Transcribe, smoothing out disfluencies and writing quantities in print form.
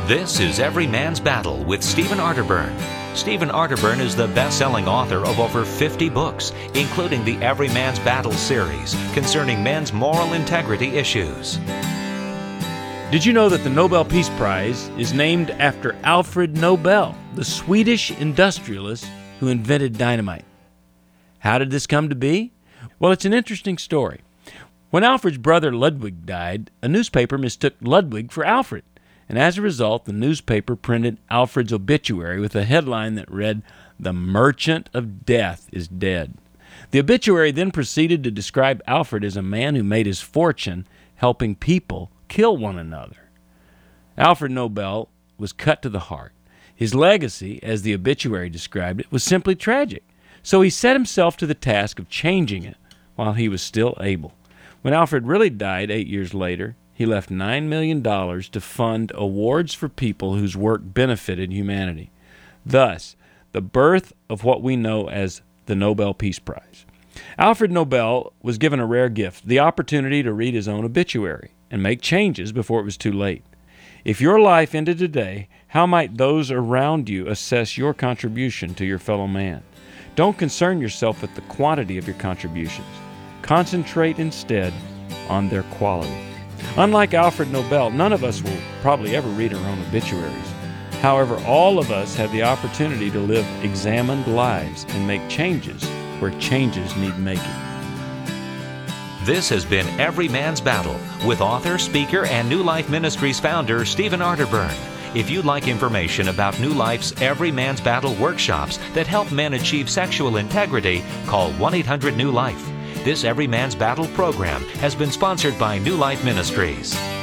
This is Every Man's Battle with Stephen Arterburn. Stephen Arterburn is the best-selling author of over 50 books, including the Every Man's Battle series concerning men's moral integrity issues. Did you know that the Nobel Peace Prize is named after Alfred Nobel, the Swedish industrialist who invented dynamite? How did this come to be? Well, it's an interesting story. When Alfred's brother Ludwig died, a newspaper mistook Ludwig for Alfred, and as a result, the newspaper printed Alfred's obituary with a headline that read, "The Merchant of Death is dead." The obituary then proceeded to describe Alfred as a man who made his fortune helping people kill one another. Alfred Nobel was cut to the heart. His legacy, as the obituary described it, was simply tragic. So he set himself to the task of changing it while he was still able. When Alfred really died 8 years later, he left $9 million to fund awards for people whose work benefited humanity. Thus, the birth of what we know as the Nobel Peace Prize. Alfred Nobel was given a rare gift, the opportunity to read his own obituary and make changes before it was too late. If your life ended today, how might those around you assess your contribution to your fellow man? Don't concern yourself with the quantity of your contributions. Concentrate instead on their quality. Unlike Alfred Nobel, none of us will probably ever read our own obituaries. However, all of us have the opportunity to live examined lives and make changes where changes need making. This has been Every Man's Battle with author, speaker, and New Life Ministries founder Stephen Arterburn. If you'd like information about New Life's Every Man's Battle workshops that help men achieve sexual integrity, call 1-800-NEW-LIFE. This Every Man's Battle program has been sponsored by New Life Ministries.